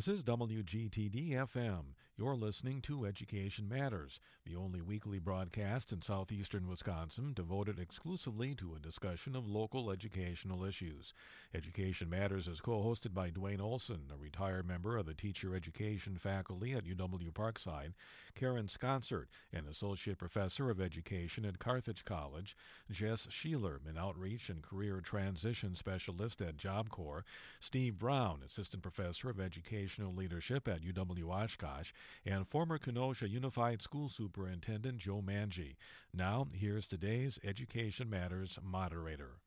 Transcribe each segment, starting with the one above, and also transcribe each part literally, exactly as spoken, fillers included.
This is W G T D F M. You're listening to Education Matters, the only weekly broadcast in southeastern Wisconsin devoted exclusively to a discussion of local educational issues. Education Matters is co-hosted by Dwayne Olson, a retired member of the teacher education faculty at U W Parkside, Karen Sconsert, an associate professor of education at Carthage College, Jess Sheeler, an outreach and career transition specialist at Job Corps, Steve Brown, assistant professor of educational leadership at U W Oshkosh, and former Kenosha Unified School Superintendent Joe Manji. Now, here's today's Education Matters moderator.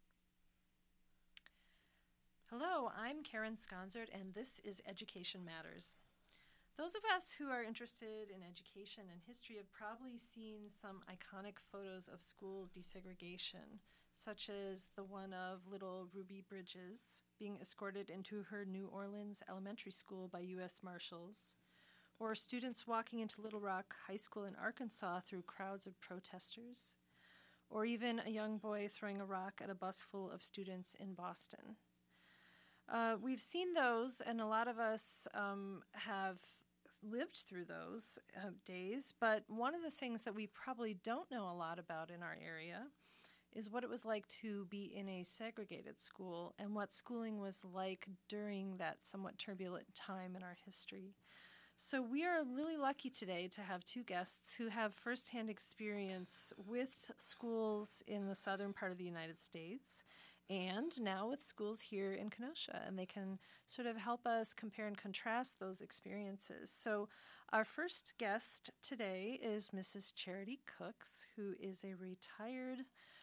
Hello, I'm Karen Sconsert, and this is Education Matters. Those of us who are interested in education and history have probably seen some iconic photos of school desegregation, such as the one of little Ruby Bridges being escorted into her New Orleans elementary school by U S Marshals, or students walking into Little Rock High School in Arkansas through crowds of protesters, or even a young boy throwing a rock at a bus full of students in Boston. Uh, we've seen those, and a lot of us um, have lived through those uh, days, but one of the things that we probably don't know a lot about in our area is what it was like to be in a segregated school and what schooling was like during that somewhat turbulent time in our history. So we are really lucky today to have two guests who have firsthand experience with schools in the southern part of the United States and now with schools here in Kenosha, and they can sort of help us compare and contrast those experiences. So our first guest today is Missus Charity Cooks, who is a retired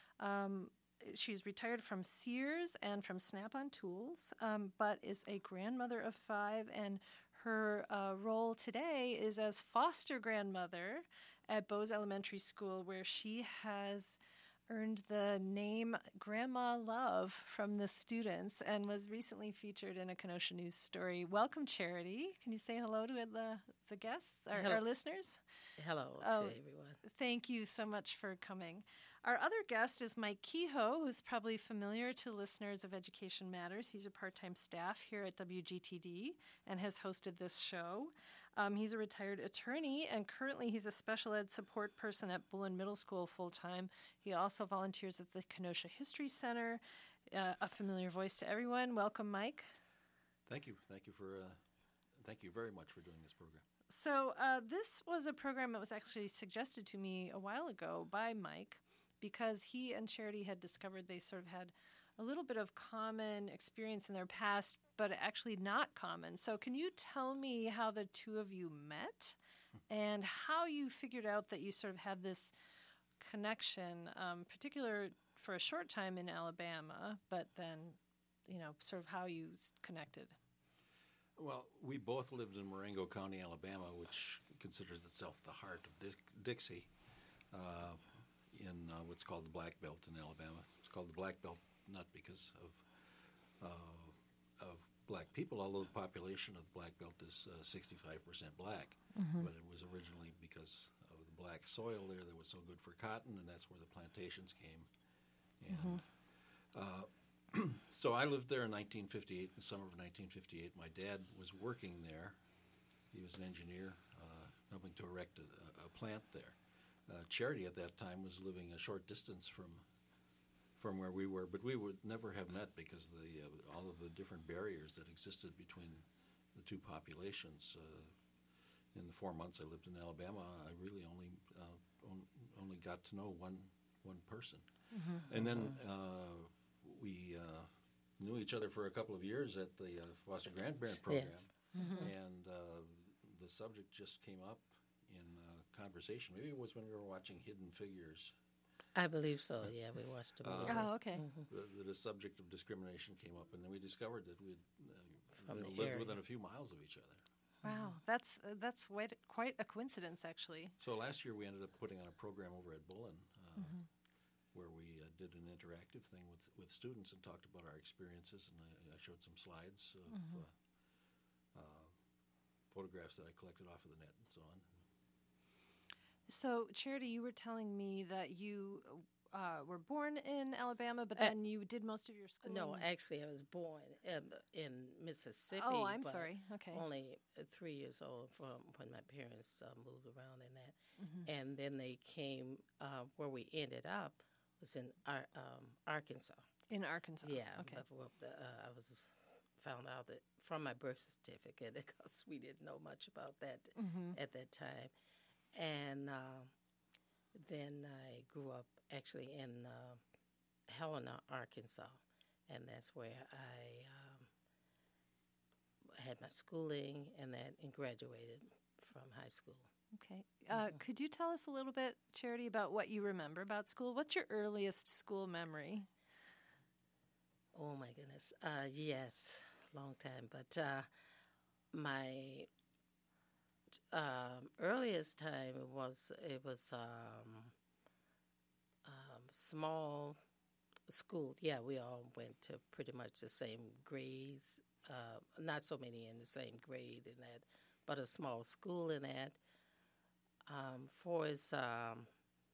um, She's retired from Sears and from Snap-on Tools, um, but is a grandmother of five, and her uh, role today is as foster grandmother at Bose Elementary School, where she has earned the name Grandma Love from the students and was recently featured in a Kenosha News story. Welcome, Charity. Can you say hello to the, the guests, our, our listeners? Hello oh, to everyone. Thank you so much for coming. Our other guest is Mike Kehoe, who's probably familiar to listeners of Education Matters. He's a part-time staff here at W G T D and has hosted this show. Um, he's a retired attorney, and currently he's a special ed support person at Bullen Middle School full-time. He also volunteers at the Kenosha History Center, uh, a familiar voice to everyone. Welcome, Mike. Thank you. Thank you for. Uh, thank you very much for doing this program. So uh, this was a program that was actually suggested to me a while ago by Mike, because he and Charity had discovered they sort of had a little bit of common experience in their past, but actually not common. So can you tell me how the two of you met and how you figured out that you sort of had this connection, um, particular for a short time in Alabama, but then, you know, sort of how you connected? Well, we both lived in Marengo County, Alabama, which considers itself the heart of Dick- Dixie. Uh, in uh, what's called the Black Belt in Alabama. It's called the Black Belt not because of uh, of black people, although the population of the Black Belt is uh, sixty-five percent black. Mm-hmm. But it was originally because of the black soil there that was so good for cotton, and that's where the plantations came. And mm-hmm. uh, so I lived there in nineteen fifty-eight, in the summer of nineteen fifty-eight. My dad was working there. He was an engineer, uh, helping to erect a, a plant there. Uh, Charity at that time was living a short distance from from where we were, but we would never have met because of the uh, all of the different barriers that existed between the two populations. Uh, in the four months I lived in Alabama, I really only uh, on, only got to know one one person, mm-hmm. and then uh, we uh, knew each other for a couple of years at the uh, foster grandparent program, yes. mm-hmm. and uh, the subject just came up in uh, conversation. Maybe it was when we were watching Hidden Figures. I believe so, yeah, we watched it. Uh, oh, okay. Mm-hmm. The, the subject of discrimination came up, and then we discovered that we uh, lived area. within a few miles of each other. Wow, that's uh, that's quite, quite a coincidence, actually. So last year we ended up putting on a program over at Bullen uh, mm-hmm. where we uh, did an interactive thing with, with students and talked about our experiences, and I, I showed some slides of mm-hmm. uh, uh, photographs that I collected off of the net and so on. So, Charity, you were telling me that you uh, were born in Alabama, but Uh, then you did most of your schooling. No, actually, I was born in, in Mississippi. Oh, I'm but sorry. Okay. Only uh, three years old from when my parents uh, moved around in that. Mm-hmm. And then they came, uh, where we ended up was in Ar- um, Arkansas. In Arkansas. Yeah. Okay. But, well, the, uh, I was found out that from my birth certificate because we didn't know much about that Mm-hmm. at that time. And uh, then I grew up actually in uh, Helena, Arkansas, and that's where I um, had my schooling and that and graduated from high school. Okay. Uh, Mm-hmm. Could you tell us a little bit, Charity, about what you remember about school? What's your earliest school memory? Oh my goodness, uh, yes, long time. But uh, my um, earliest time was it was um, um, small school. Yeah, we all went to pretty much the same grades. Uh, not so many in the same grade in that, but a small school in that. Um, for its um,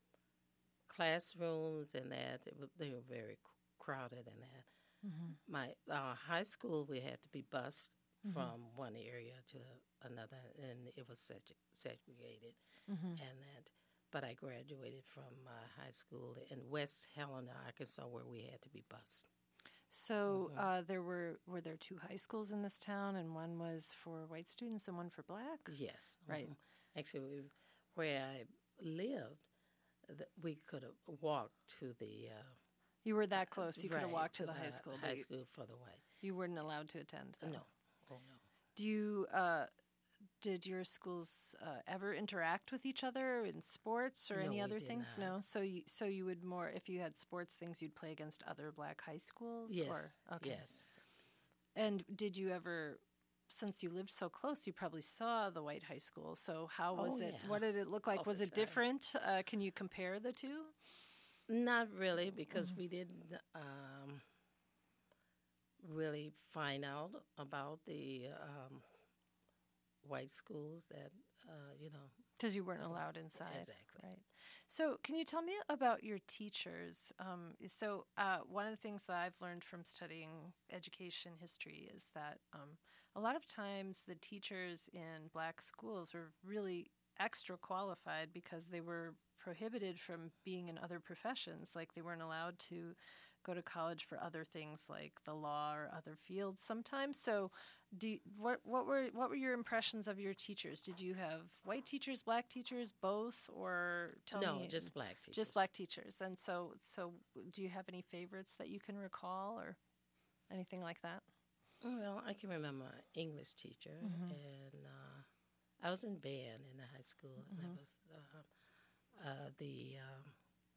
classrooms and that, it was, they were very c- crowded in that. Mm-hmm. My uh, high school, we had to be bused Mm-hmm. from one area to another, and it was seg- segregated Mm-hmm. and that. But I graduated from uh, high school in West Helena, Arkansas, where we had to be bused. So Mhm. uh, there were were there two high schools in this town, and one was for white students and one for black? Yes, Right. mhm. Actually, we, where I lived, th- we could have walked to the uh, You were that close. You could have right, walked to the high school, but High you, school for the white. you weren't allowed to attend. though. No, oh no. Do you? Uh, did your schools uh, ever interact with each other in sports or No, any we other did things? not. No. So you so you would more if you had sports things, you'd play against other black high schools. Yes, Or, okay. yes. And did you ever, since you lived so close, you probably saw the white high school. So how was Oh, it? yeah. What did it look like? All Was the it time. different? Uh, can you compare the two? Not really, because Mm-hmm. we didn't um, really find out about the um, white schools that, uh, you know. Because you weren't allowed inside. Exactly. Right. So, can you tell me about your teachers? Um, so, uh, one of the things that I've learned from studying education history is that um, a lot of times the teachers in black schools were really extra qualified because they were prohibited from being in other professions. Like, they weren't allowed to go to college for other things like the law or other fields sometimes. So, do you, what what were what were your impressions of your teachers? Did you have white teachers, black teachers, both, or tell no, me just black teachers. just black teachers? And so so do you have any favorites that you can recall or anything like that? Well, I can remember my English teacher, Mhm. and uh, I was in band in the high school, and Mhm. I was uh, uh, the um,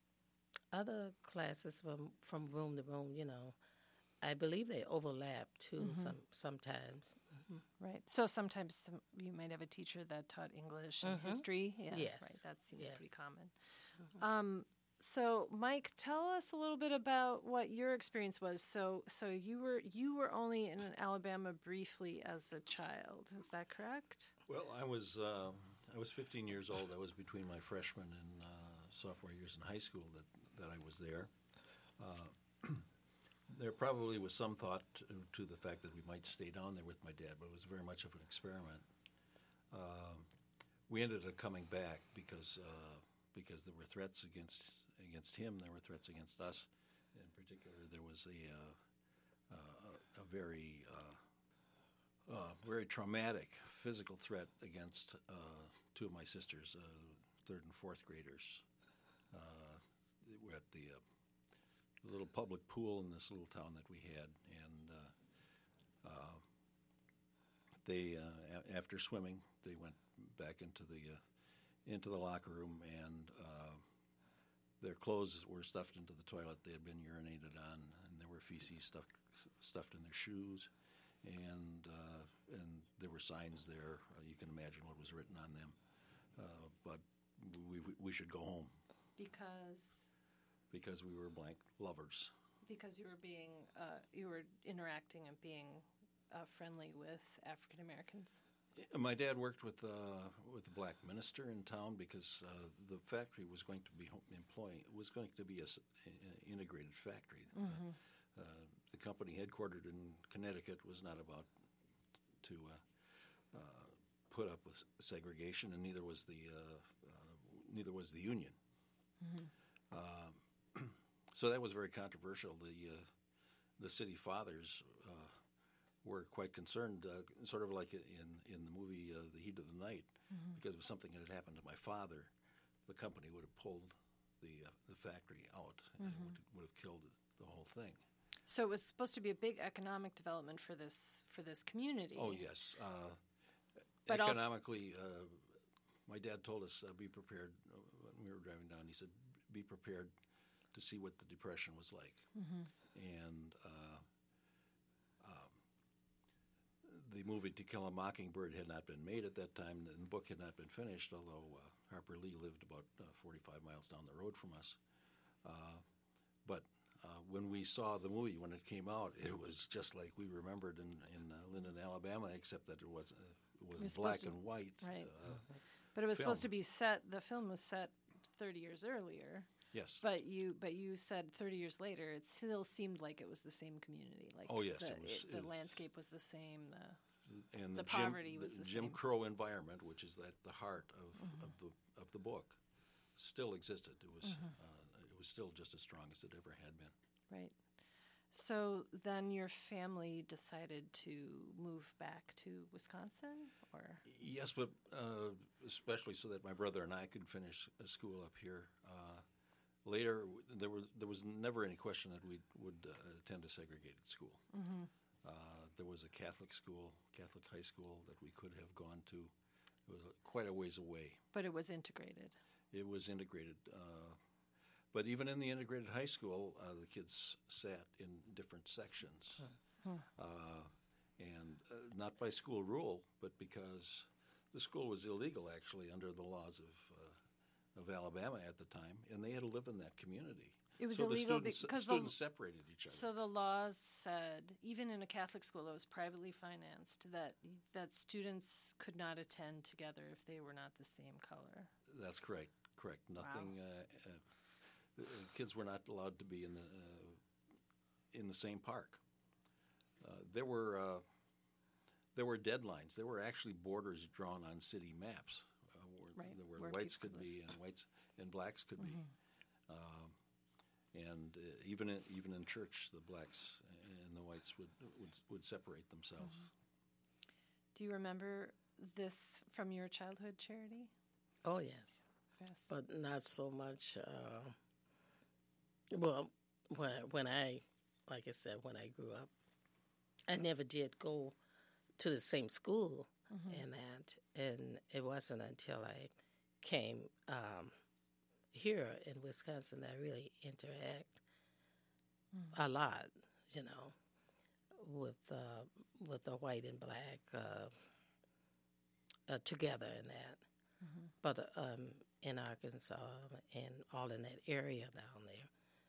other classes from from room to room. You know, I believe they overlap too. Mhm. Some sometimes. Right. So sometimes some, you might have a teacher that taught English and Mhm. history. Yeah. Yes. Right. That seems pretty Yes. common. Um, so, Mike, tell us a little bit about what your experience was. So, so you were you were only in Alabama briefly as a child. Is that correct? Well, I was uh, I was fifteen years old. I was between my freshman and uh, sophomore years in high school that, that I was there. Uh, there probably was some thought to, to the fact that we might stay down there with my dad, but it was very much of an experiment. Uh, we ended up coming back because uh, because there were threats against against him. There were threats against us. In particular, there was a uh, uh, a very uh, uh, very traumatic physical threat against uh, two of my sisters, uh, third and fourth graders. Uh, they were at the, uh, the little public pool in this little town that we had, and uh, uh, they uh, a- after swimming, they went back into the uh, into the locker room, and uh, their clothes were stuffed into the toilet. They had been urinated on, and there were feces stuffed stuffed in their shoes, and uh, and there were signs there. Uh, you can imagine what was written on them. Uh, but we, we we should go home Because because we were blank lovers. because you were being uh, you were interacting and being uh, friendly with African Americans. My dad worked with uh, with the black minister in town because uh, the factory was going to be employing was going to be a, s- a- integrated factory. Mm-hmm. Uh, uh, the company headquartered in Connecticut was not about to uh, uh, put up with segregation, and neither was the uh, uh, neither was the union. Mm-hmm. Uh, so that was very controversial. The uh, the city fathers uh, were quite concerned, uh, sort of like in in the movie uh, The Heat of the Night, Mm-hmm. because if something had happened to my father, the company would have pulled the uh, the factory out and Mm-hmm. would, would have killed the whole thing. So it was supposed to be a big economic development for this for this community. Oh yes, uh, But also- economically, uh, my dad told us uh, be prepared uh, when we were driving down. He said, "Be prepared to see what the Depression was like," Mm-hmm. and uh, um, the movie To Kill a Mockingbird had not been made at that time, and the book had not been finished. Although uh, Harper Lee lived about uh, forty-five miles down the road from us, uh, but. Uh, when we saw the movie, when it came out, it was just like we remembered in, in uh, Linden, Alabama, except that it was uh, it wasn't was black supposed to- and white. right. Uh, But it was supposed to film. be set. The film was set thirty years earlier. yes. But you, but you said thirty years later, it still seemed like it was the same community. Like Oh, yes, the, it was- the it- landscape was the same. The, and the Jim, poverty was the Jim same. Crow environment, which is at the heart of, Mm-hmm. of the of the book, still existed. It was Mm-hmm. uh, it was still just as strong as it ever had been. right. So then your family decided to move back to Wisconsin, or Yes, but uh, especially so that my brother and I could finish uh, school up here. Uh, later, w- there was there was never any question that we would uh, attend a segregated school. Mm-hmm. Uh, there was a Catholic school, Catholic high school that we could have gone to. It was a, quite a ways away. but it was integrated. It was integrated. Uh, but even in the integrated high school, uh, the kids sat in different sections. Uh, and uh, not by school rule, but because the school was illegal, actually, under the laws of, uh, of Alabama at the time, and they had to live in that community. It was so illegal the students, because the- students separated each other. So the laws said, even in a Catholic school that was privately financed, that that students could not attend together if they were not the same color. That's correct. Correct. Nothing. Uh, uh, the uh, kids were not allowed to be in the uh, in the same park. Uh, there were uh, there were deadlines. There were actually borders drawn on city maps, uh, where, Right, where, where whites people could lived. be and whites and blacks could be. Um, and uh, even in, even in church, the blacks and the whites would would, would separate themselves. Do you remember this from your childhood, Charity? Oh, yes. Yes. But not so much. Uh, well, when when I, like I said, when I grew up, I never did go to the same school and that, and it wasn't until I came um, here in Wisconsin that I really interact a lot, you know, with uh, with the white and black uh, uh, together and that. But um, in Arkansas and all in that area down there,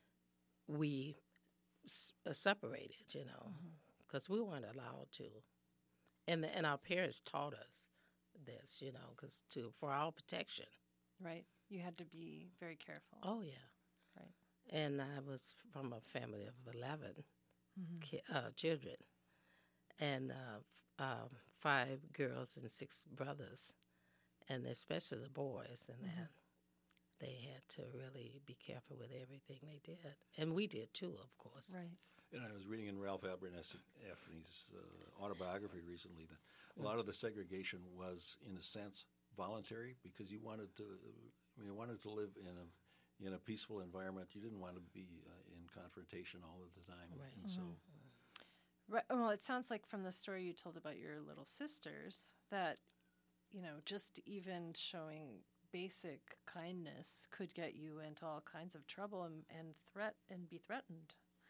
we s- uh, separated, you know, because we weren't allowed to. And the, and our parents taught us this, you know, because to for our protection. Right. You had to be very careful. Oh yeah, Right. and I was from a family of eleven ki- uh, children, and uh, f- um, five girls and six brothers, and especially the boys, and that they had to really be careful with everything they did, and we did too, of course. Right. And I was reading in Ralph Abernathy's uh, autobiography recently that a lot of the segregation was, in a sense, voluntary because you wanted to, you wanted to live in a in a peaceful environment. You didn't want to be uh, in confrontation all of the time, Right. and so Right. Well, it sounds like from the story you told about your little sisters that, you know, just even showing basic kindness could get you into all kinds of trouble and, and threat and be threatened.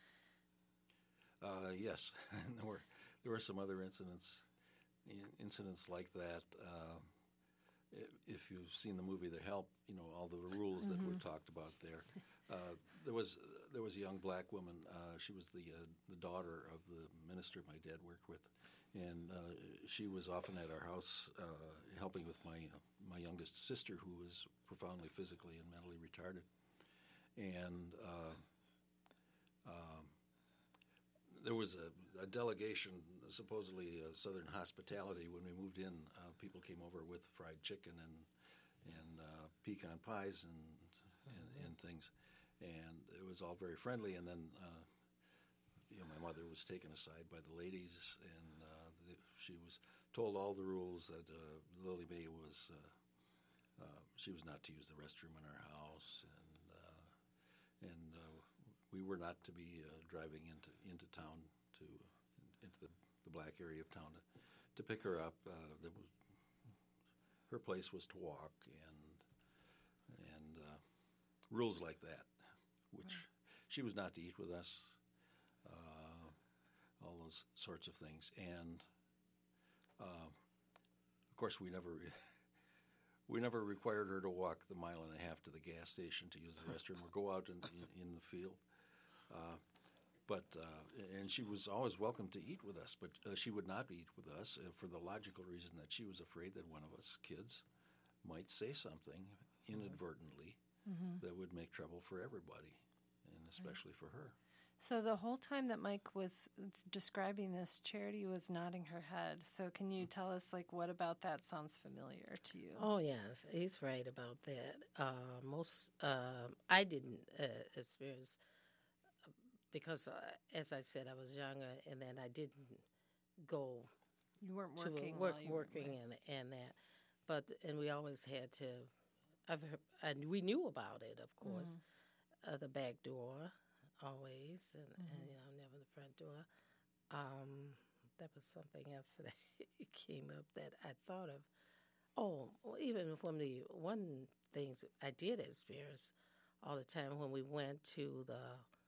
Uh, yes, and there were there were some other incidents in- incidents like that. Uh, i- if you've seen the movie The Help, you know all the rules that were talked about there. Uh, there was there was a young black woman. Uh, she was the uh, the daughter of the minister my dad worked with and uh, she was often at our house uh, helping with my uh, my youngest sister, who was profoundly physically and mentally retarded. And uh, um, there was a, a delegation, supposedly uh, Southern Hospitality. When we moved in, uh, people came over with fried chicken and and uh, pecan pies and, and and things, and it was all very friendly. And then, uh, you know, my mother was taken aside by the ladies, and uh, the, she was told all the rules that uh, Lily Mae was. Uh, uh, she was not to use the restroom in our house, and uh, and uh, we were not to be uh, driving into into town to into the, the black area of town to, to pick her up. Uh, there was, her place was to walk, and and uh, rules like that, which right. She was not to eat with us. Uh, all those sorts of things, and uh, of course we never. We never required her to walk the mile and a half to the gas station to use the restroom or go out in, in, in the field. Uh, but uh, and she was always welcome to eat with us, but uh, she would not eat with us uh, for the logical reason that she was afraid that one of us kids might say something inadvertently mm-hmm. that would make trouble for everybody, and especially right. for her. So the whole time that Mike was describing this, Charity was nodding her head. So can you tell us, like, what about that sounds familiar to you? Oh, yes, he's right about that. Uh, most, uh, I didn't uh, experience, because, uh, as I said, I was younger, and then I didn't go You weren't to working work, while you working were, right. and, and that. But, and we always had to, I've heard, and we knew about it, of course, mm-hmm. uh, the back door. Always, and, mm-hmm. and, you know, never the front door. Um, that was something else that came up that I thought of. Oh, even from the one things I did experience all the time when we went to the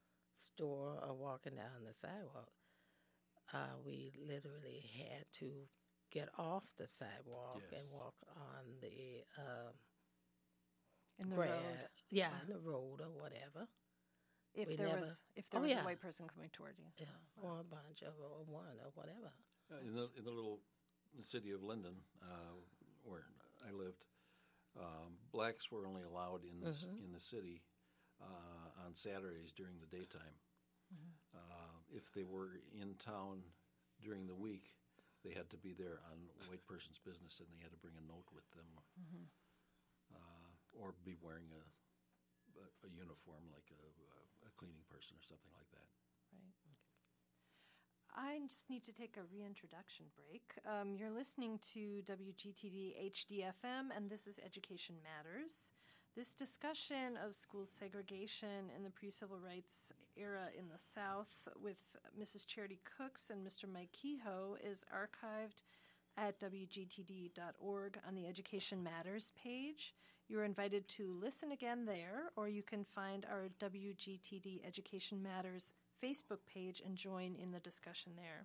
store or walking down the sidewalk, uh, we literally had to get off the sidewalk yes. and walk on the um, in the grad, road. Yeah, uh-huh. in the road or whatever. If we there never, was if there oh, was yeah. a white person coming toward you, yeah, wow. or a bunch of or one or whatever. Uh, in the in the little city of Linden, uh, where I lived, um, blacks were only allowed in the, mm-hmm. in the city uh, on Saturdays during the daytime. Mm-hmm. Uh, if they were in town during the week, they had to be there on white person's business, and they had to bring a note with them, mm-hmm. uh, or be wearing a a, a uniform like a cleaning person or something like that. Right. I just need to take a reintroduction break. Um, you're listening to W G T D H D F M, and this is Education Matters. This discussion of school segregation in the pre-civil rights era in the South with Missus Charity Cooks and Mister Mike Kehoe is archived at W G T D dot org on the Education Matters page. You're invited to listen again there, or you can find our W G T D Education Matters Facebook page and join in the discussion there.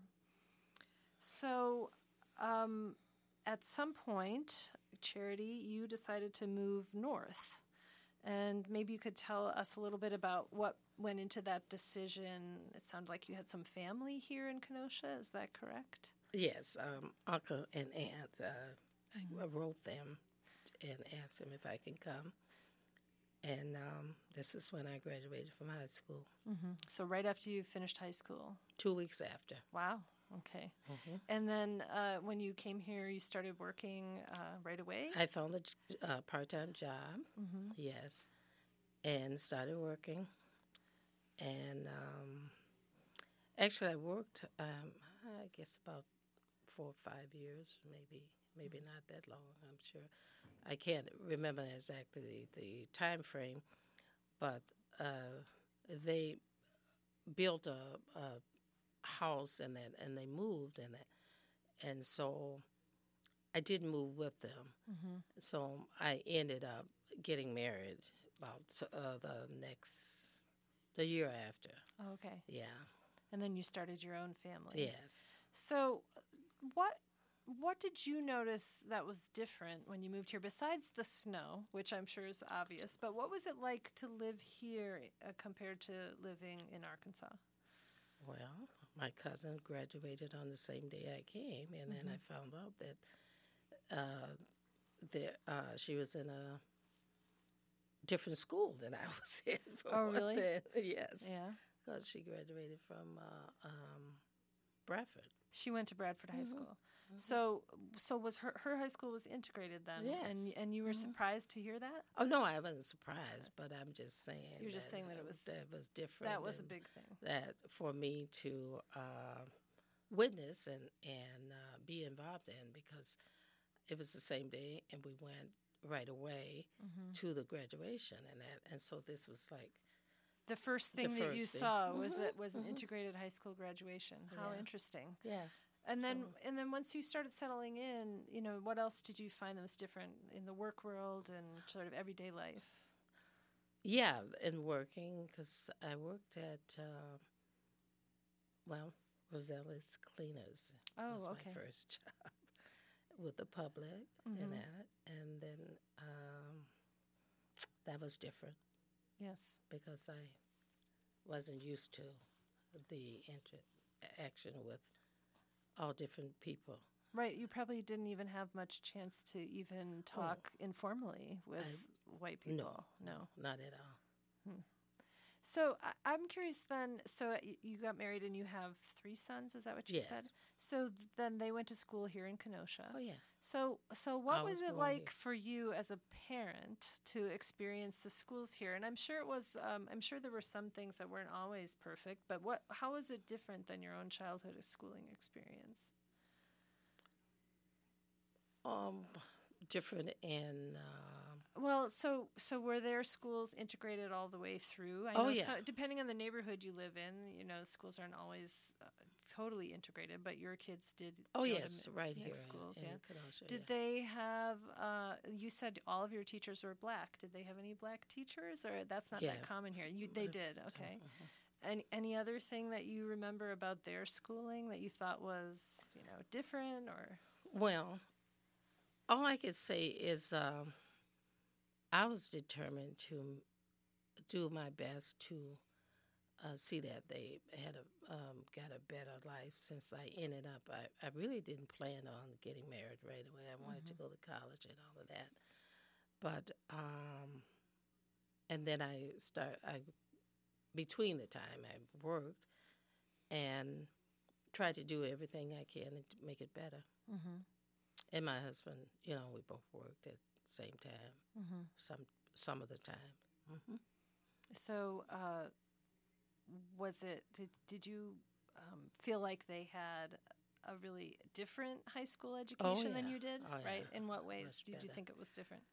So um, at some point, Charity, you decided to move north. And maybe you could tell us a little bit about what went into that decision. It sounded like you had some family here in Kenosha. Is that correct? Yes, um, uncle and aunt. Uh, mm-hmm. I wrote them and asked them if I can come. And um, this is when I graduated from high school. Mm-hmm. So right after you finished high school? Two weeks after. Wow. Okay. Mm-hmm. And then uh, when you came here, you started working uh, right away? I found a uh, part-time job, mm-hmm. yes, and started working. And um, actually I worked, um, I guess, about four or five years, maybe, maybe not that long, I'm sure. I can't remember exactly the, the time frame, but uh, they built a, a house and that, and they moved and that, and so I didn't move with them. Mm-hmm. So I ended up getting married about uh, the next, the year after. Oh, okay. Yeah. And then you started your own family. Yes. So what what did you notice that was different when you moved here, besides the snow, which I'm sure is obvious, but what was it like to live here uh, compared to living in Arkansas? Well, my cousin graduated on the same day I came, and mm-hmm. then I found out that uh, there, uh, she was in a different school than I was in. Oh, really? Then. Yes. Yeah. Because she graduated from uh, um, Bradford. She went to Bradford High mm-hmm. School. Mm-hmm. So, so was her her high school was integrated then? Yes. And and you were mm-hmm. surprised to hear that? Oh no, I wasn't surprised, but I'm just saying. You're just saying that it was that was different. That was a big thing. That for me to uh, witness and and uh, be involved in, because it was the same day, and we went right away mm-hmm. to the graduation, and that, and so this was like the first thing the that first you thing. saw mm-hmm. was it was an mm-hmm. integrated high school graduation. How yeah. interesting. Yeah. And then, mm-hmm. and then once you started settling in, you know, what else did you find that was different in the work world and sort of everyday life? Yeah, in working, because I worked at, uh, well, Roselli's Cleaners. Oh, was okay. my first job with the public mm-hmm. and that, and then um, that was different. Yes, because I wasn't used to the interaction with all different people. Right, you probably didn't even have much chance to even talk oh. informally with I, white people. No, no, not at all. Hmm. So I, I'm curious then, so you got married and you have three sons, is that what you yes. said? So then they went to school here in Kenosha. Oh, yeah. So so what I was, was it like here. for you as a parent to experience the schools here? And I'm sure it was, um, I'm sure there were some things that weren't always perfect, but what? How was it different than your own childhood schooling experience? Um, different in... Uh, Well, so so were their schools integrated all the way through? I oh, know yeah. So, depending on the neighborhood you live in, you know, schools aren't always uh, totally integrated, but your kids did. Oh, go yes, to right mixed here schools, in, yeah. in Kenosha, Did yeah. they have? Uh, you said all of your teachers were black. Did they have any black teachers, or that's not yeah. that common here? You, they did. Okay. Uh-huh. Any any other thing that you remember about their schooling that you thought was, you know, different or? Well, all I could say is. Um, I was determined to do my best to uh, see that they had a um, got a better life. Since I ended up, I, I really didn't plan on getting married right away. I wanted mm-hmm. to go to college and all of that, but um, and then I start. I between the time I worked and tried to do everything I can to make it better. Mm-hmm. And my husband, you know, we both worked at same time, mm-hmm. some some of the time. Mm-hmm. So, uh, was it? Did did you um, feel like they had a really different high school education oh, yeah. than you did? Oh, right? yeah. In what ways Much did better. you think it was different?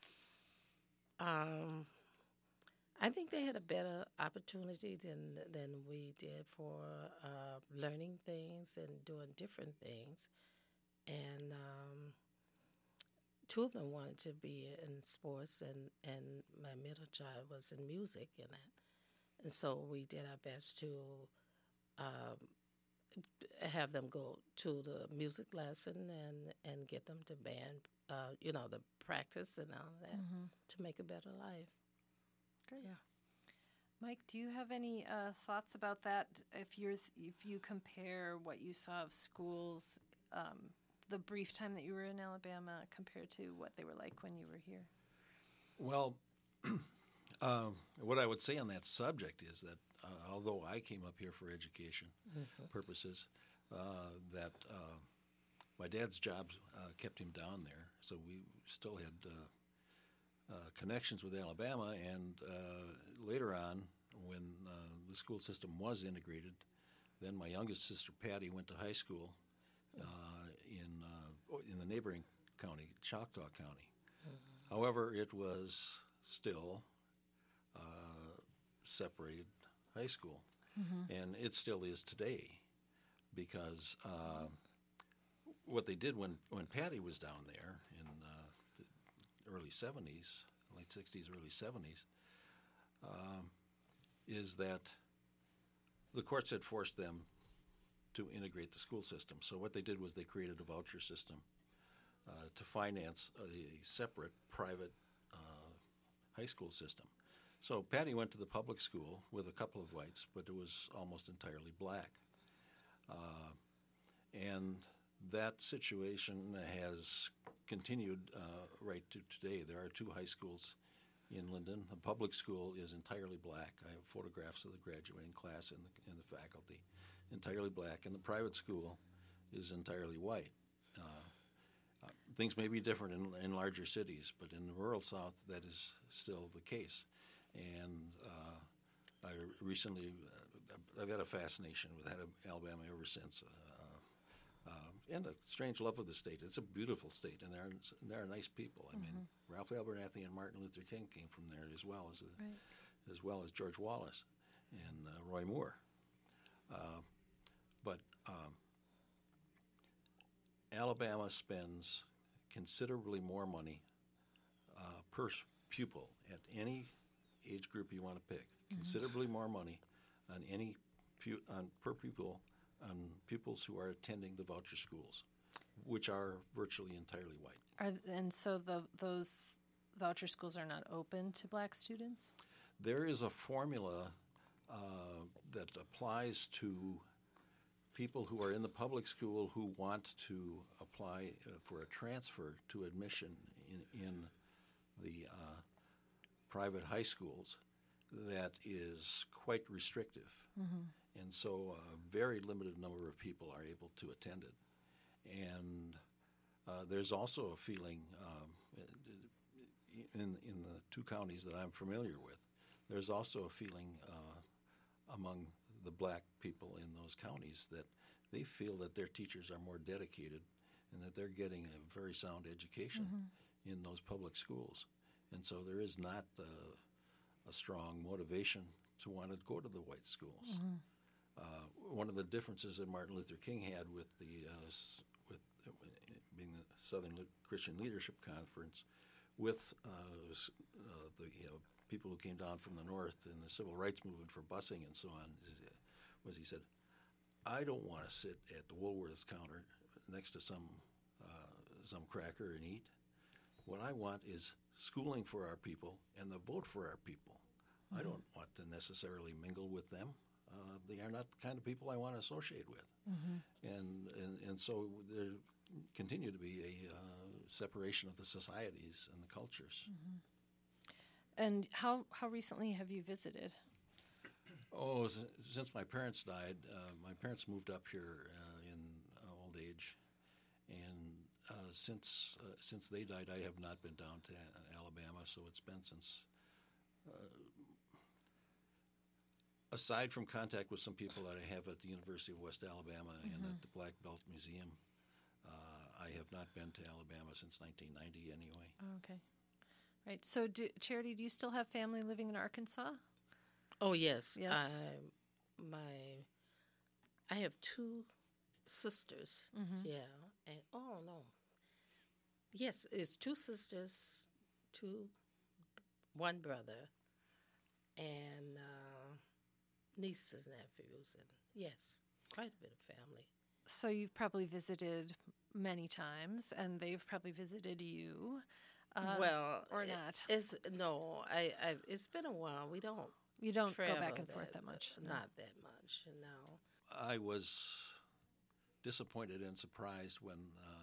Um, I think they had a better opportunity than than we did for uh, learning things and doing different things, and. Um, Two of them wanted to be in sports, and, and my middle child was in music and that. And so we did our best to um, have them go to the music lesson and, and get them to band, uh, you know, the practice and all of that mm-hmm. to make a better life. Great. Yeah. Mike, do you have any uh, thoughts about that? If you're th- if you compare what you saw of schools. Um, the brief time that you were in Alabama compared to what they were like when you were here? Well, uh, what I would say on that subject is that uh, although I came up here for education mm-hmm. purposes, uh, that uh, my dad's job uh, kept him down there, so we still had uh, uh, connections with Alabama, and uh, later on, when uh, the school system was integrated, then my youngest sister, Patty, went to high school uh, in uh, in the neighboring county, Choctaw County. Mm-hmm. However, it was still uh, separated high school, mm-hmm. and it still is today, because uh, what they did when, when Patty was down there in uh, the early seventies, late sixties, early seventies, um, is that the courts had forced them to integrate the school system. So what they did was they created a voucher system uh, to finance a separate private uh, high school system. So Patty went to the public school with a couple of whites, but it was almost entirely black. Uh, and that situation has continued uh, right to today. There are two high schools in Linden. The public school is entirely black. I have photographs of the graduating class and the, and the faculty, entirely black. And the private school is entirely white. Uh, uh, things may be different in, in larger cities, but in the rural South, that is still the case. And uh, I recently, uh, I've had a fascination with Alabama ever since. Uh, Uh, and a strange love of the state. It's a beautiful state, and there are, there are nice people. I mean, mm-hmm. Ralph Abernathy and Martin Luther King came from there, as well as a, right. as well as George Wallace and uh, Roy Moore. Uh, but um, Alabama spends considerably more money uh, per pupil at any age group you want to pick. Mm-hmm. Considerably more money on any pu- on per pupil. On pupils who are attending the voucher schools, which are virtually entirely white. Are, and so the, those voucher schools are not open to black students? There is a formula uh, that applies to people who are in the public school who want to apply uh, for a transfer to admission in, in the uh, private high schools that is quite restrictive. Mm-hmm. And so a very limited number of people are able to attend it. And uh, there's also a feeling um, in, in the two counties that I'm familiar with, there's also a feeling uh, among the black people in those counties that they feel that their teachers are more dedicated and that they're getting a very sound education mm-hmm. in those public schools. And so there is not uh, a strong motivation to want to go to the white schools. Mm-hmm. Uh, one of the differences that Martin Luther King had with the uh, with uh, being the Southern Christian Leadership Conference, with uh, uh, the uh, people who came down from the North in the civil rights movement for busing and so on, was he said, "I don't want to sit at the Woolworths counter next to some uh, some cracker and eat. What I want is schooling for our people and the vote for our people. Mm-hmm. I don't want to necessarily mingle with them. Uh, they are not the kind of people I want to associate with." Mm-hmm. And, and and so there continue to be a uh, separation of the societies and the cultures. Mm-hmm. And how, how recently have you visited? Oh, since my parents died, uh, my parents moved up here uh, in uh, old age. And uh, since uh, since they died, I have not been down to Alabama, so it's been since... Uh, Aside from contact with some people that I have at the University of West Alabama mm-hmm. and at the Black Belt Museum, uh, I have not been to Alabama since nineteen ninety anyway. Oh, okay. Right. So, do, Charity, do you still have family living in Arkansas? Oh, yes. Yes. I, my, I have two sisters. Mm-hmm. Yeah. And oh, no. Yes, it's two sisters, two, one brother, and... Uh, nieces and nephews, and yes, quite a bit of family. So you've probably visited many times, and they've probably visited you. Uh, well, or it, not? It's no. I, I. It's been a while. We don't. You don't go back and that, forth that much. No. Not that much. No. I was disappointed and surprised when uh,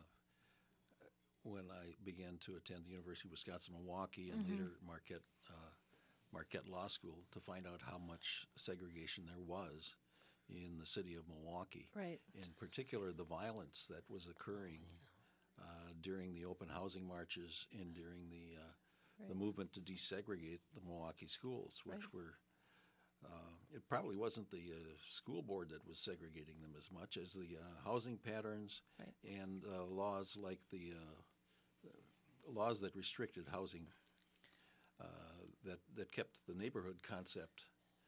when I began to attend the University of Wisconsin-Milwaukee and mm-hmm. later Marquette. Uh, Marquette Law School to find out how much segregation there was in the city of Milwaukee. Right. In particular, the violence that was occurring uh, during the open housing marches and during the uh, right. the movement to desegregate the Milwaukee schools, which right. were uh, it probably wasn't the uh, school board that was segregating them as much as the uh, housing patterns right. and uh, laws like the uh, laws that restricted housing. Uh, that, that kept the neighborhood concept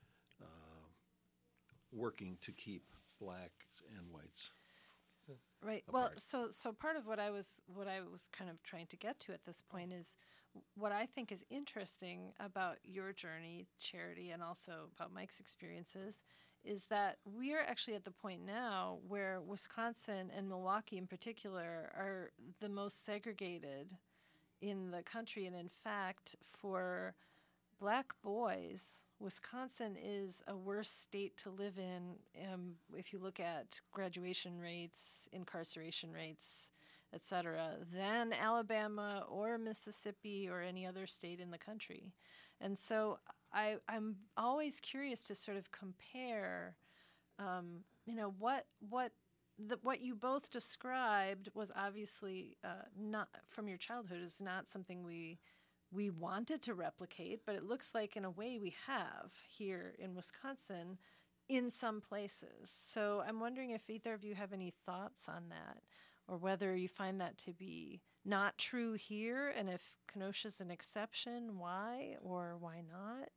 uh, working to keep blacks and whites right. apart. Well, so so part of what I was what I was kind of trying to get to at this point is what I think is interesting about your journey, Charity, and also about Mike's experiences, is that we are actually at the point now where Wisconsin and Milwaukee in particular are the most segregated in the country. And in fact, for black boys, Wisconsin is a worse state to live in um, if you look at graduation rates, incarceration rates, et cetera, than Alabama or Mississippi or any other state in the country. And so I, I'm always curious to sort of compare, um, you know, what what the, what you both described was obviously uh, not from your childhood is not something we we wanted to replicate, but it looks like in a way we have here in Wisconsin in some places. So I'm wondering if either of you have any thoughts on that, or whether you find that to be not true here, and if Kenosha's an exception, why or why not?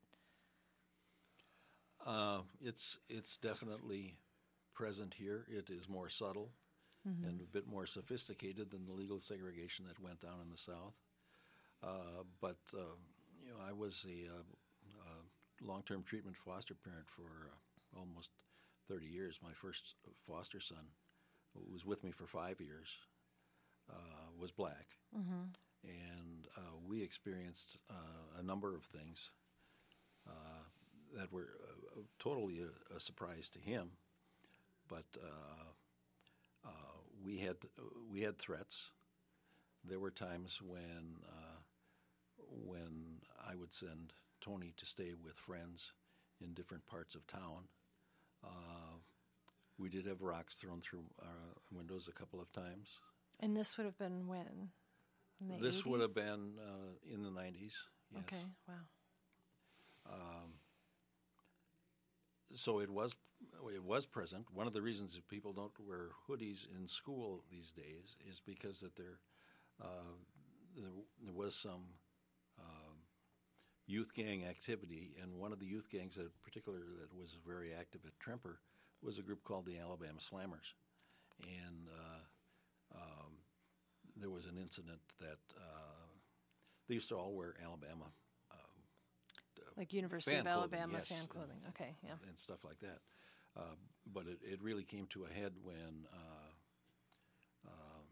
Uh, it's it's definitely present here. It is more subtle mm-hmm. and a bit more sophisticated than the legal segregation that went down in the South. Uh, but uh, you know, I was a, uh, uh, long-term treatment foster parent for uh, almost thirty years. My first foster son, who was with me for five years, uh, was black, mm-hmm. and uh, we experienced uh, a number of things uh, that were uh, totally a, a surprise to him. But uh, uh, we had we had threats. There were times when uh, when I would send Tony to stay with friends in different parts of town. Uh, we did have rocks thrown through our windows a couple of times. And this would have been when? In the this eighties? Would have been uh, in the nineties, yes. Okay, wow. Um, so it was it was present. One of the reasons that people don't wear hoodies in school these days is because that there, uh, there, there was some uh, youth gang activity, and one of the youth gangs that particular that was very active at Tremper was a group called the Alabama Slammers. And uh, um, there was an incident that uh, they used to all wear Alabama like University of clothing, Alabama yes, fan clothing, okay, yeah. And stuff like that. Uh, but it, it really came to a head when uh, uh,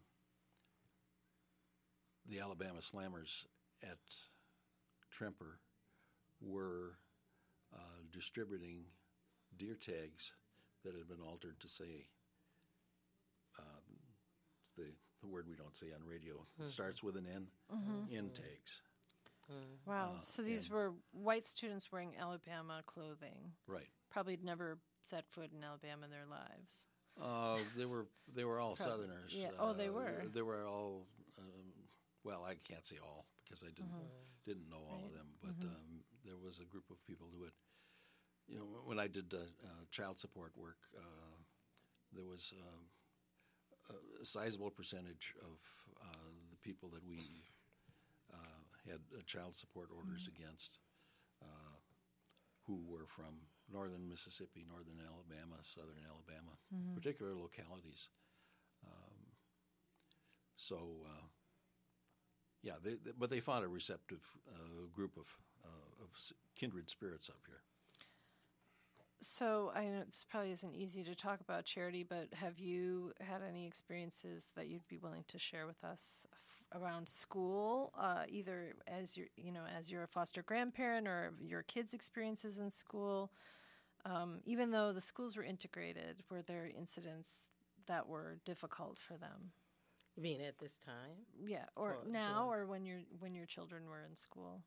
the Alabama Slammers at Tremper were uh, distributing deer tags that had been altered to say uh, the, the word we don't say on radio. Mm-hmm. It starts with an N, mm-hmm. N tags. Wow. Uh, so these were white students wearing Alabama clothing. Right. Probably never set foot in Alabama in their lives. Uh, they were they were all Probably. Southerners. Yeah. Uh, oh, they were. They were all. Um, well, I can't say all because I didn't mm-hmm. didn't know all right. of them, but mm-hmm. um, there was a group of people who had. You know, when I did uh, uh, child support work, uh, there was um, a sizable percentage of uh, the people that we. had uh, child support orders mm-hmm. against uh, who were from northern Mississippi, northern Alabama, southern Alabama, mm-hmm. particular localities. Um, so, uh, yeah, they, they, but they found a receptive uh, group of, uh, of kindred spirits up here. So I know this probably isn't easy to talk about, Charity, but have you had any experiences that you'd be willing to share with us f- around school, uh, either as your, you know, as you're a foster grandparent or your kids' experiences in school? Um, even though the schools were integrated, were there incidents that were difficult for them? You mean at this time? Yeah, or For now, the, or when your when your children were in school.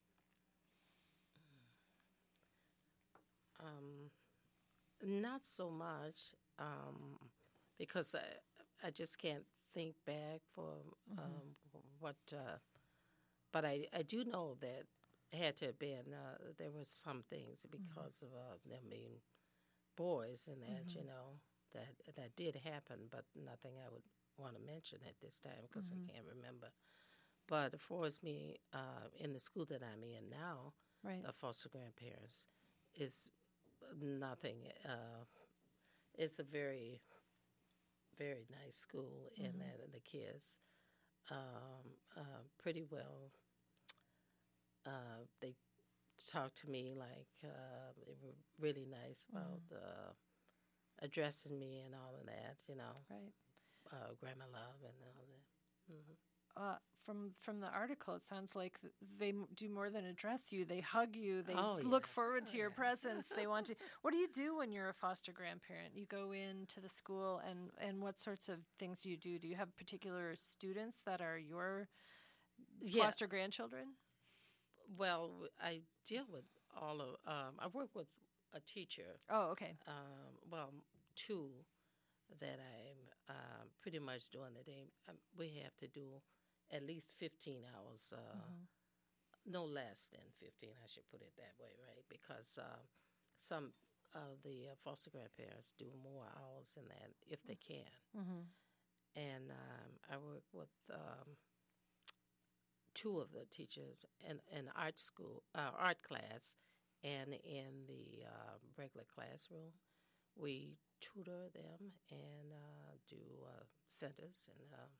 Um, not so much, um, because I, I just can't think back for um, mm-hmm. what, uh, but I, I do know that it had to have been, uh, there were some things because mm-hmm. of uh, them being boys and that, mm-hmm. you know, that that did happen, but nothing I would want to mention at this time because mm-hmm. I can't remember. But as far as me uh, in the school that I'm in now, right. the foster grandparents, is nothing. Uh, it's a very, very nice school, mm-hmm. and, and the kids um, uh, pretty well. Uh, they talked to me like uh, they were really nice about mm-hmm. uh, addressing me and all of that, you know. Right. Uh, Grandma Love and all that. Mm-hmm. uh, from from the article, it sounds like th- they m- do more than address you. They hug you. They Oh, look yeah. forward to Oh, your yeah. presence. They want to. What do you do when you're a foster grandparent? You go into the school, and and what sorts of things do you do? Do you have particular students that are your Yeah. foster grandchildren? Well, w- I deal with all of. Um, I work with a teacher. Oh, okay. Um, well, two that I'm um, pretty much doing the day. Um, we have to do at least fifteen hours, uh, no less than fifteen. I should put it that way, right? Because uh, some of the uh, foster grandparents do more hours than that if they can. Mm-hmm. And um, I work with um, two of the teachers in in art school, uh, art class, and in the uh, regular classroom. We tutor them and uh, do uh, centers and uh,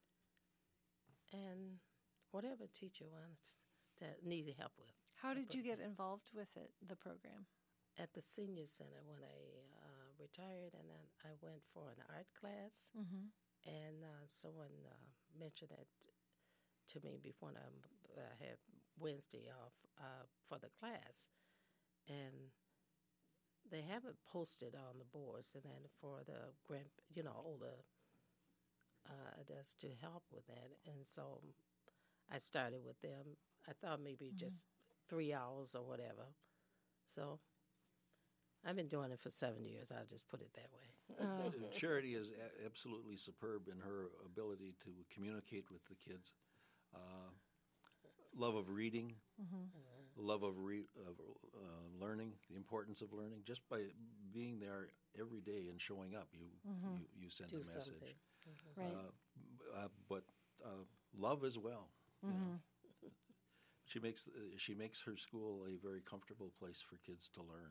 and whatever teacher wants that needs help with. How I did put you it get involved with it, the program? At the senior center when I uh, retired, and then I went for an art class, Mm-hmm. and uh, someone uh, mentioned that to me before I uh, had Wednesday off uh, for the class, and they have it posted on the boards, and then for the grand, you know, older uh, adults to help with that, and so I started with them. I thought maybe Mm-hmm. just three hours or whatever, so. I've been doing it for seven years. I'll just put it that way. Oh. Uh, Charity is a- absolutely superb in her ability to communicate with the kids. Uh, love of reading, Mm-hmm. love of, re- of uh, learning, the importance of learning. Just by being there every day and showing up, you Mm-hmm. you, you send Do a message. something. Right. Uh, b- uh, but uh, love as well. you Mm-hmm. know. She makes uh, she makes her school a very comfortable place for kids to learn.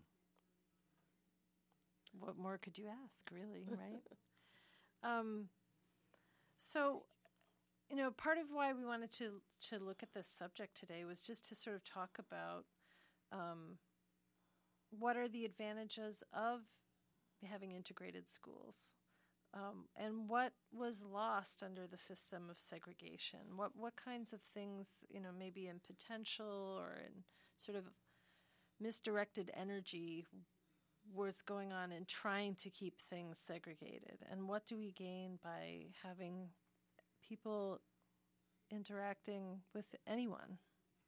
What more could you ask, really, right? um, so, you know, part of why we wanted to to look at this subject today was just to sort of talk about um, what are the advantages of having integrated schools, um, and what was lost under the system of segregation. What what kinds of things, you know, maybe in potential or in sort of misdirected energy was going on in trying to keep things segregated, and what do we gain by having people interacting with anyone?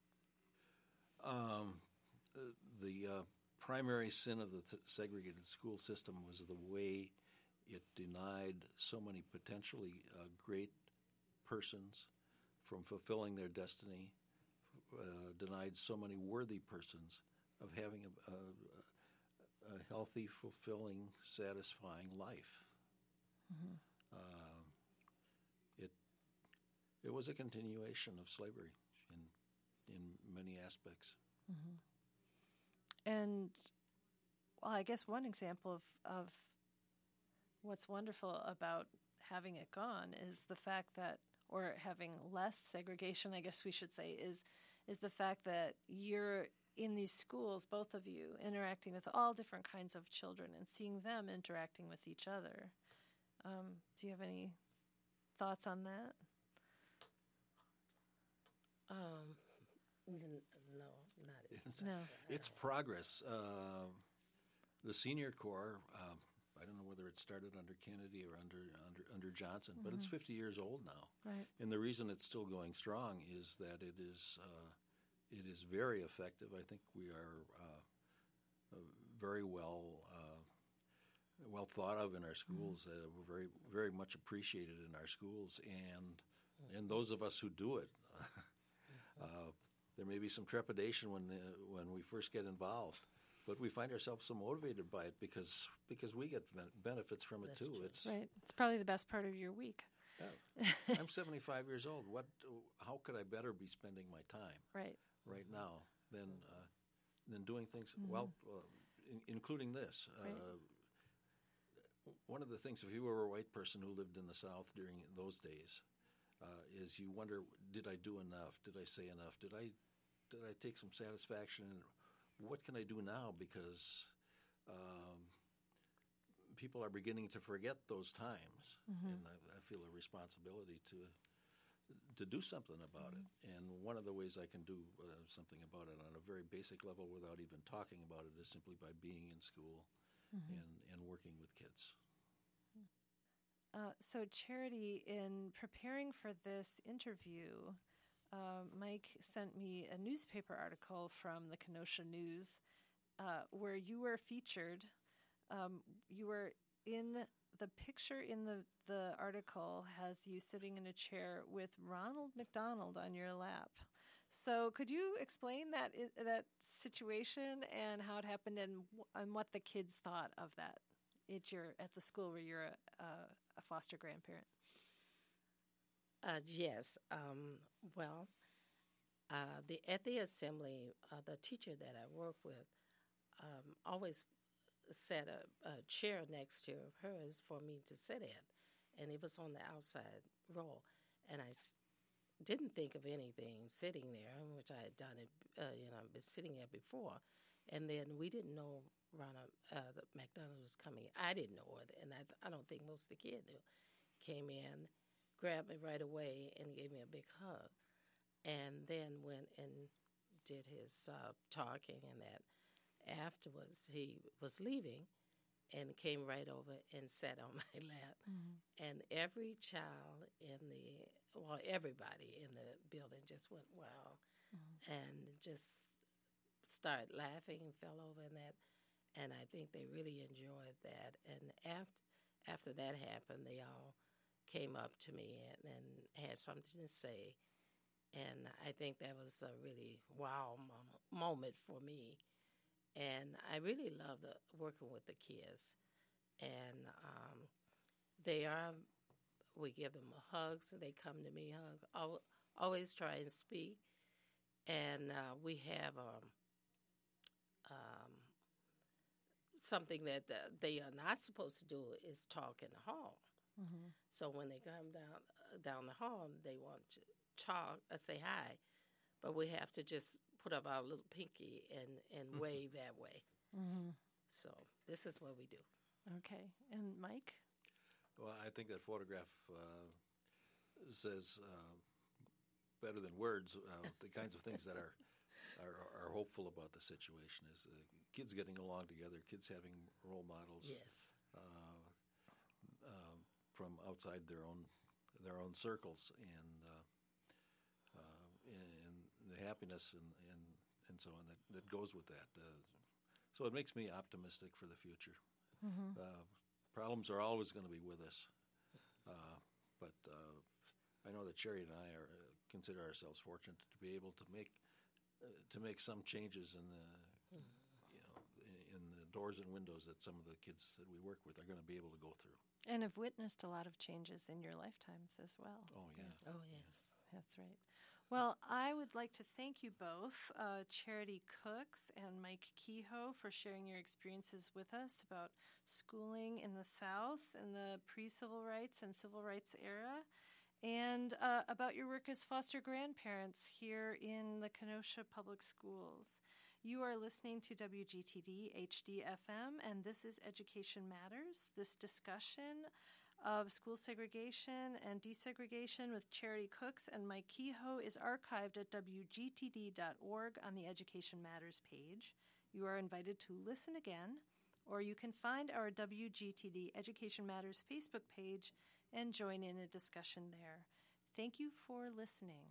Um, uh, the uh, primary sin of the th- segregated school system was the way it denied so many potentially uh, great persons from fulfilling their destiny, uh, denied so many worthy persons of having a, a, a healthy, fulfilling, satisfying life. Mm-hmm. Uh, it it was a continuation of slavery in in many aspects. Mm-hmm. And, well, I guess one example of, of what's wonderful about having it gone is the fact that, or having less segregation, I guess we should say, is is the fact that you're in these schools, both of you, interacting with all different kinds of children and seeing them interacting with each other. Um, do you have any thoughts on that? Um, n- no, not it. It's, No. it's progress. Uh, the senior corps, um, I don't know whether it started under Kennedy or under under, under Johnson, but it's fifty years old now. Right. And the reason it's still going strong is that it is uh, it is very effective. I think we are uh, uh, very well uh, well thought of in our schools. Uh, we're very very much appreciated in our schools, and and those of us who do it. Uh, there may be some trepidation when the, when we first get involved, but we find ourselves so motivated by it because because we get ben- benefits from it That's too. true. It's Right. It's probably the best part of your week. yeah. I'm seventy-five years old. What? How could I better be spending my time Right. right now than uh, than doing things well, uh, in, including this? Right. Uh, one of the things, if you were a white person who lived in the South during those days, uh, is you wonder, did I do enough? Did I say enough? Did I did I take some satisfaction in what can I do now? Because um, people are beginning to forget those times, Mm-hmm. and I, I feel a responsibility to to do something about it. And one of the ways I can do uh, something about it on a very basic level without even talking about it is simply by being in school mm-hmm. and, and working with kids. Uh, so, Charity, in preparing for this interview, uh, Mike sent me a newspaper article from the Kenosha News uh, where you were featured. Um, you were in the picture in the, the article has you sitting in a chair with Ronald McDonald on your lap. So, could you explain that that situation and how it happened and, and what the kids thought of that at your at the school where you're a, a, a foster grandparent? Uh, yes. Um, well, uh, the at the assembly, uh, the teacher that I work with um, always set a, a chair next to hers for me to sit in, and it was on the outside row, and I s- didn't think of anything sitting there, which I had done it, uh, you know, been sitting there before, and then we didn't know Ronald uh, McDonald was coming. I didn't know it, and I, I don't think most of the kids knew. Came in, grabbed me right away, and gave me a big hug, and then went and did his uh, talking and that. Afterwards, he was leaving and came right over and sat on my lap. Mm-hmm. And every child in the, well, everybody in the building just went, wow, mm-hmm. and just started laughing and fell over and that. And I think they really enjoyed that. And after, after that happened, they all came up to me and, and had something to say. And I think that was a really wow mom- moment for me. And I really love the, working with the kids. And um, they are, we give them hugs, they come to me, hug, I'll, always try and speak. And uh, we have um, um, something that uh, they are not supposed to do is talk in the hall. Mm-hmm. So when they come down uh, down the hall, they want to talk, uh, say hi. But we have to just put up our little pinky and, and mm-hmm. wave that way. Mm-hmm. So this is what we do. Okay. And Mike? Well, I think that photograph uh, says uh, better than words uh, the kinds of things that are, are are hopeful about the situation is uh, kids getting along together, kids having role models. Yes. Uh, uh, from outside their own their own circles and uh, uh, and the happiness and, and, and so on that, that goes with that. Uh, so it makes me optimistic for the future. Mm-hmm. Uh, problems are always going to be with us, uh, but uh, I know that Sherry and I are uh, consider ourselves fortunate to be able to make uh, to make some changes in the mm-hmm. you know in the doors and windows that some of the kids that we work with are going to be able to go through. And have witnessed a lot of changes in your lifetimes as well. Oh, yes. yes. Oh, yes. That's right. Well, I would like to thank you both, uh, Charity Cooks and Mike Kehoe, for sharing your experiences with us about schooling in the South in the pre-civil rights and civil rights era, and uh, about your work as foster grandparents here in the Kenosha Public Schools. You are listening to W G T D H D F M, and this is Education Matters. This discussion of school segregation and desegregation with Charity Cooks and Mike Kehoe is archived at W G T D dot org on the Education Matters page. You are invited to listen again, or you can find our W G T D Education Matters Facebook page and join in a discussion there. Thank you for listening.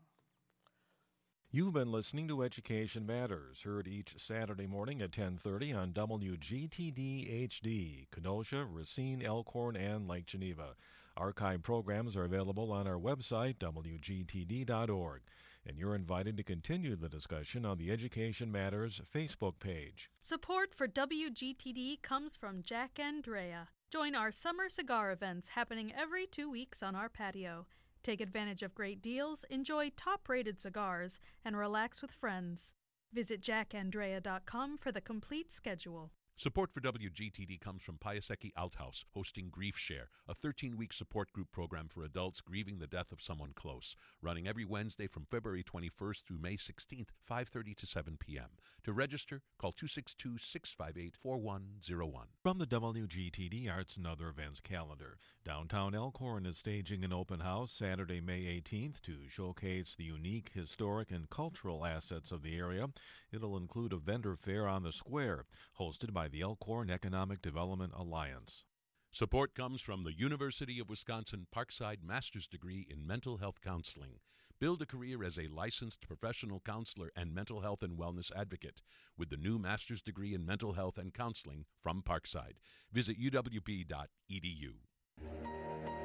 You've been listening to Education Matters, heard each Saturday morning at ten thirty on W G T D H D, Kenosha, Racine, Elkhorn, and Lake Geneva. Archive programs are available on our website, W G T D dot org, and you're invited to continue the discussion on the Education Matters Facebook page. Support for W G T D comes from Jack Andrea. Join our summer cigar events happening every two weeks on our patio. Take advantage of great deals, enjoy top-rated cigars, and relax with friends. Visit jack andrea dot com for the complete schedule. Support for W G T D comes from Piasecki Althouse, hosting Grief Share, a thirteen-week support group program for adults grieving the death of someone close, running every Wednesday from February twenty-first through May sixteenth, five thirty to seven p.m. To register, call two six two, six five eight, four one zero one. From the W G T D Arts and Other Events calendar, downtown Elkhorn is staging an open house Saturday, May eighteenth to showcase the unique, historic, and cultural assets of the area. It'll include a vendor fair on the square, hosted by the Elkhorn Economic Development Alliance. Support comes from the University of Wisconsin Parkside Master's Degree in Mental Health Counseling. Build a career as a licensed professional counselor and mental health and wellness advocate with the new Master's Degree in Mental Health and Counseling from Parkside. Visit u w p dot e d u.